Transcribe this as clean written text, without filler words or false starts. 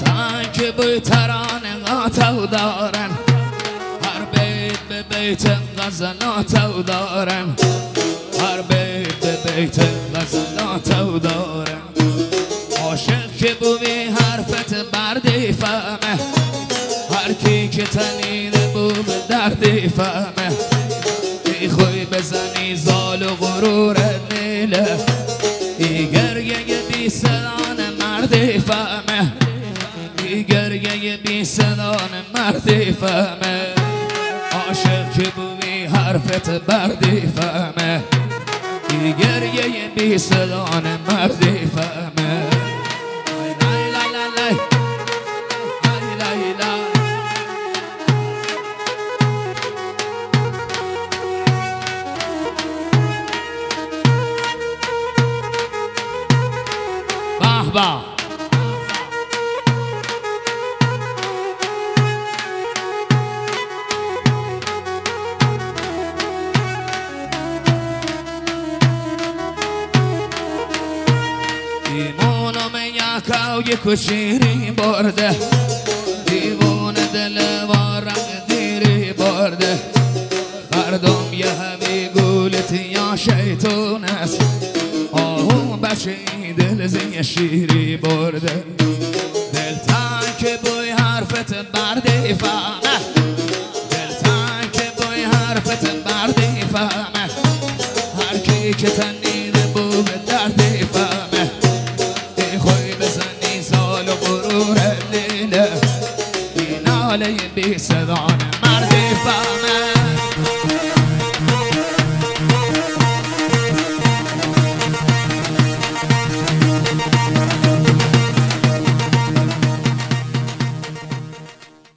تنگ بوی ترانه غاتو دارن، هر بیت به بیت غزلاتو دارن، هر بیت به بیت غزلاتو دارن. عاشق که بوی حرفت بردی فهمه، هر کی که تنیده بو به دردی فهمه. ای خوی بزنی زال و غرورت نیله، ای گرگه بی صدان مردی فهمه، ای گرگه بی صدان مردی فهمه. عاشق که بوی حرفت بردی فهمه، ای گرگه بی صدان مردی فهمه. با دیوونم یکاو یک شیری برده، دیوون دل وارم دیری برده. خردم یه همی گولت یا شیطون است، آهو بچه دل زی شیری برده. دل تنگ که بوی حرفت بردی فهمه، دل تنگ که بوی حرفت بردی فهمه. هر کی که تنیده بو به دردی فهمه، ای خوی بزنی سال و غرور لیله، ای ناله بی صدان مردی فهمه.